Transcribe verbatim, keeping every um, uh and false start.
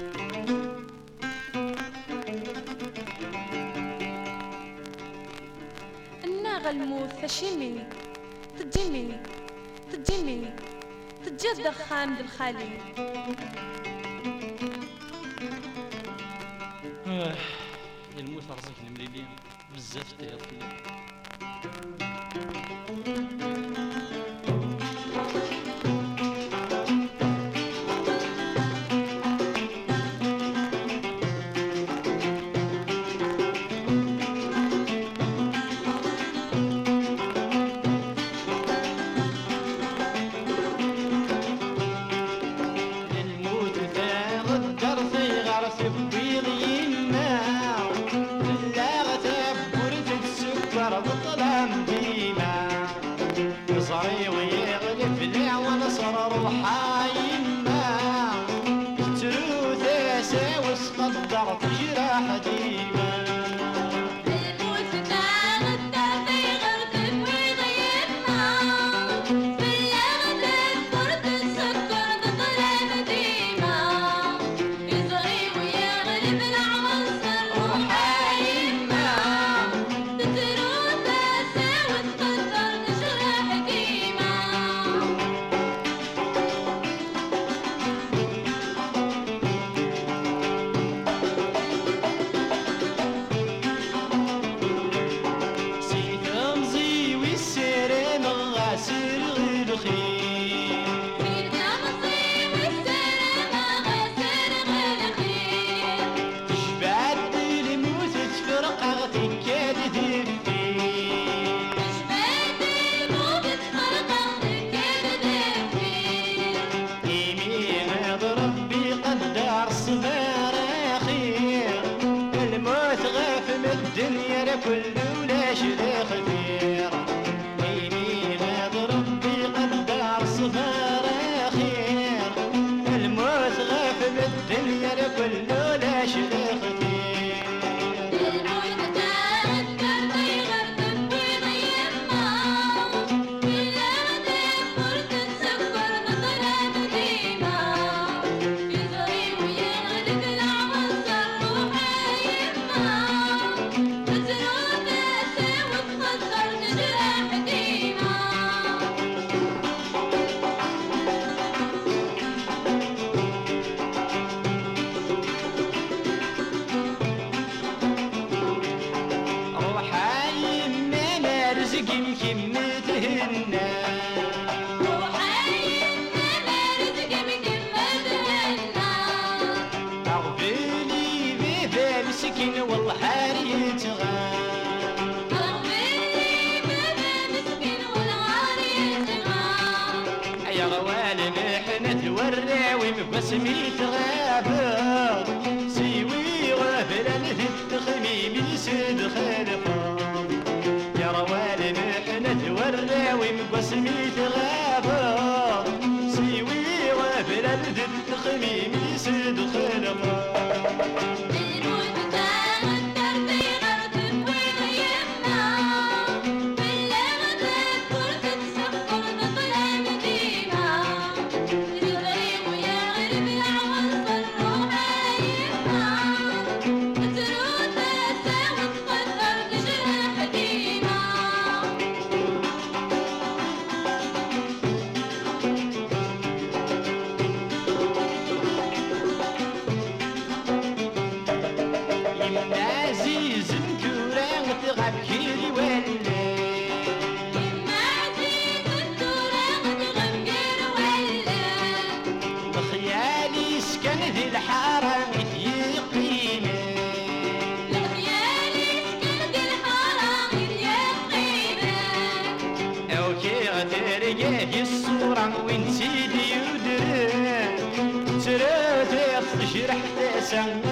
الناغ الموت تشيمي تجيمي تجيمي تجي الدخان بالخالي. اه الموت رزق المليلي بزاف تيطلي. صري ويغلب لي ونصر روحاينا تروث ساوس قدرت جراح ديما. الدنيا لكل ولا شي خفير يمين اضرب بقدر صفار خير. الموت غاف بالدنيا لكل ولا شي خفير. مسكين والله حاري تغام ربي بابا مسكين والعاري تغام. يا غوالي محنة الوراوي بسمي تغابر سيوي غافلا نثد خميم يسد خلفا. يا روالي محنة الوراوي بسمي تغابر سيوي غافلا نثد خميم يسد خلفا. عزيز الكورة تغاب كيري ولا يما عزيز الكورة تغاب كيري ولا. بخيالي سكن ذي الحارة متيقينة بخيالي سكن ذي الحارة متيقينة. أو كي غترقاه الصورة وين سيدي يدري ترى تشرح تسمى